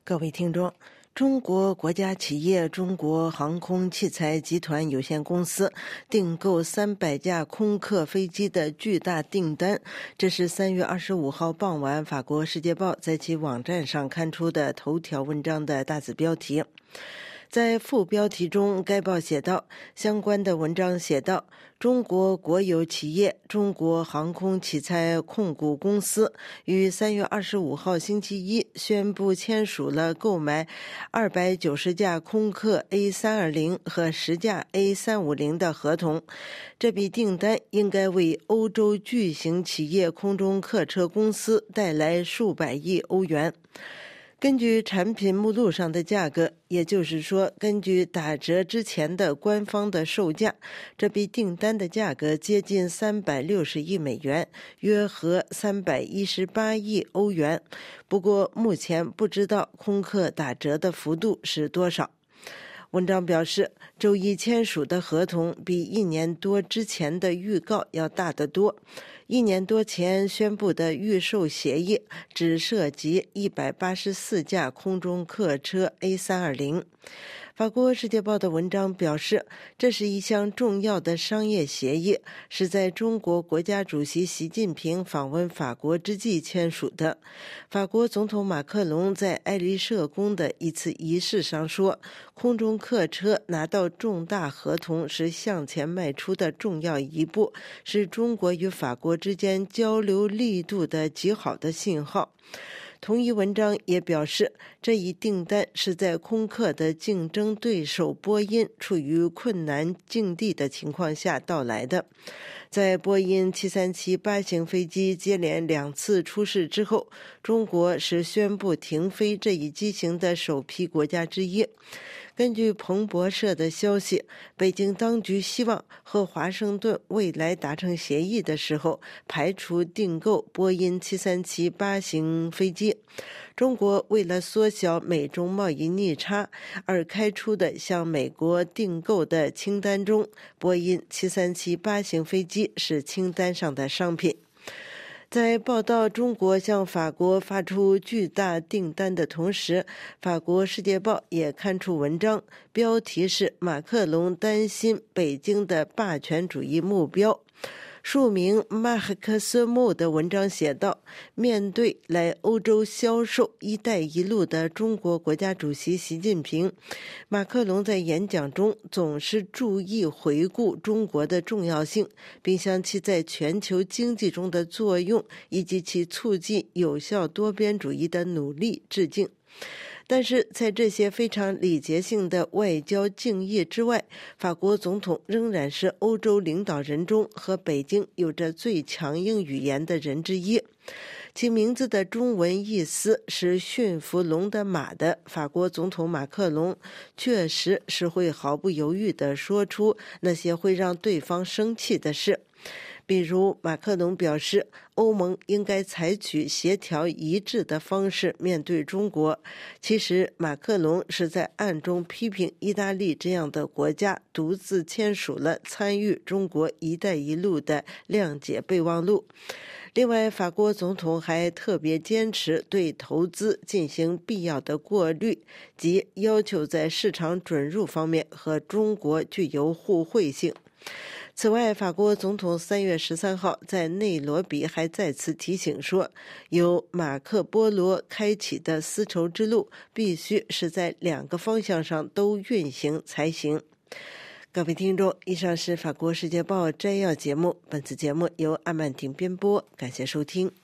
各位听众，中国国家企业中国航空器材集团有限公司订购300架空客飞机的巨大订单，这是3月25号傍晚法国《世界报》在其网站上刊出的头条文章的大字标题。在副标题中，该报写道，相关的文章写道，中国国有企业中国航空器材控股公司于3月25号星期一宣布签署了购买290架空客 A320 和10架 A350 的合同。这笔订单应该为欧洲巨型企业空中客车公司带来数百亿欧元。根据产品目录上的价格，也就是说，根据打折之前的官方的售价，这笔订单的价格接近360亿美元，约合318亿欧元。不过，目前不知道空客打折的幅度是多少。文章表示，周一签署的合同比1年多之前的预告要大得多。1年多前宣布的预售协议只涉及184架空中客车 A320。法国《世界报》的文章表示，这是一项重要的商业协议，是在中国国家主席习近平访问法国之际签署的。法国总统马克龙在爱丽舍宫的一次仪式上说，空中客车拿到重大合同是向前迈出的重要一步，是中国与法国之间交流力度的极好的信号。同一文章也表示，这一订单是在空客的竞争对手波音处于困难境地的情况下到来的。在波音737-8型飞机接连2次出事之后，中国是宣布停飞这一机型的首批国家之一。根据彭博社的消息，北京当局希望和华盛顿未来达成协议的时候，排除订购波音737-8型飞机。中国为了缩小美中贸易逆差而开出的向美国订购的清单中，波音737-8型飞机是清单上的商品。在报道中国向法国发出巨大订单的同时，法国《世界报》也刊出文章，标题是马克龙担心北京的霸权主义目标。署名马克思穆的文章写道，面对来欧洲销售一带一路的中国国家主席习近平，马克龙在演讲中总是注意回顾中国的重要性，并向其在全球经济中的作用以及其促进有效多边主义的努力致敬。但是在这些非常礼节性的外交敬意之外，法国总统仍然是欧洲领导人中和北京有着最强硬语言的人之一。其名字的中文意思是驯服龙的马的法国总统马克龙，确实是会毫不犹豫地说出那些会让对方生气的事。比如马克龙表示，欧盟应该采取协调一致的方式面对中国。其实马克龙是在暗中批评意大利这样的国家独自签署了参与中国一带一路的谅解备忘录。另外，法国总统还特别坚持对投资进行必要的过滤，即要求在市场准入方面和中国具有互惠性。此外，法国总统3月13号在内罗毕还再次提醒说，由马克波罗开启的丝绸之路必须是在2个方向上都运行才行。各位听众，以上是法国《世界报》摘要节目，本次节目由阿曼婷编播，感谢收听。